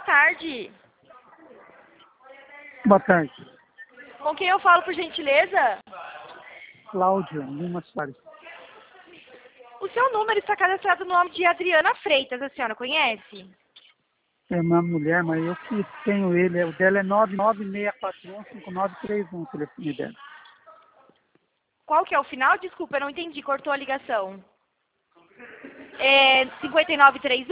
tarde. Boa tarde. Com quem eu falo, por gentileza? Cláudia Lima Soares. O seu número está cadastrado no nome de Adriana Freitas, a senhora conhece? É uma mulher, mas eu que tenho ele. O dela é 996415931, o telefone dela. Qual que é o final? Desculpa, eu não entendi, cortou a ligação. É 5931?